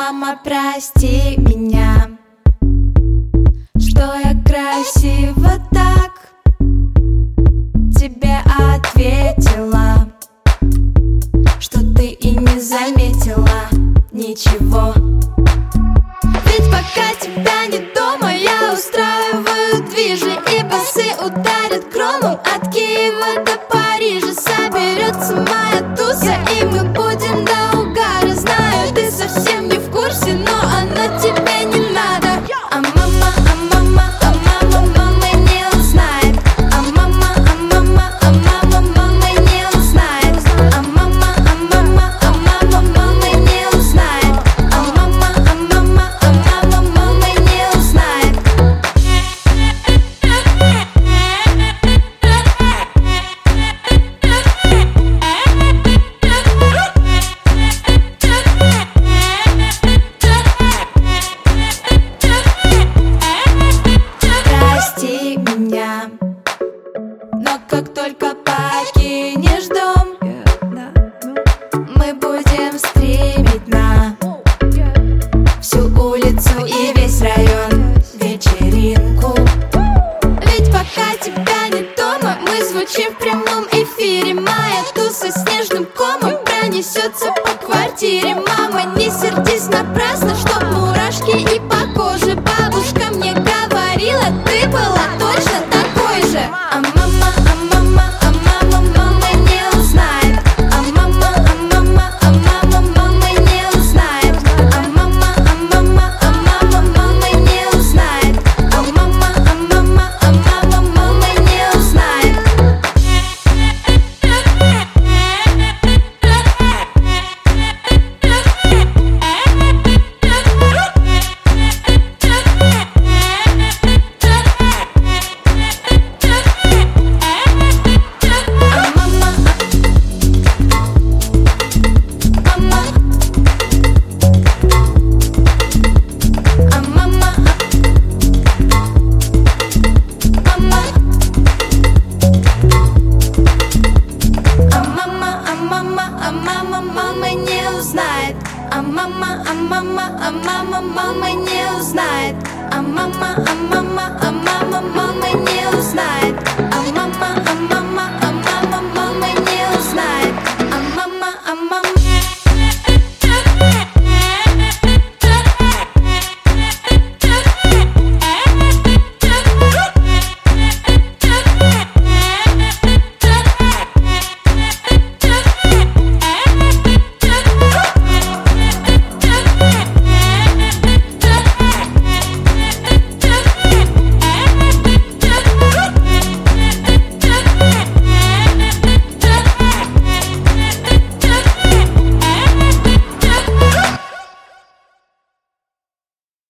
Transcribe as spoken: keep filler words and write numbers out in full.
мама, прости меня, что я красиво так тебе ответила, что ты и не заметила ничего. Ведь пока тебя не дома, я устраиваю движи, и басы ударят громом от Киева до Парижа. Соберется моя туса, и мы будем до угара. Знаю, ты совсем не в курсе, но оно тебе не надо. А мама, а мама, а мама, мама не узнает. А мама, а мама, а мама, мама не узнает. А мама, а мама, а мама, мама не узнает. А мама, а мама, а мама, мама не узнает. Прости меня, но как только покинешь дом, мы будем стримить на всю улицу и весь район вечеринку. Ведь пока тебя не дома, мы звучим в прямом эфире. Моя туса снежным комом пронесется по квартире. Мама, не сердись напрасно, чтоб мурашки и по коже. Бабушка мне говорила, ты была точно такой же. А мама, а мама, а мама, мама не узнает. А мама, а мама, а мама, мама не узнает. А мама, а мама, а мама, мама не узнает. А мама, а мама, а мама, мама не узнает. А мама, а мама, а мама, мама не узнает. А мама, а мама, а мама, мама не узнает. А мама, а мама, а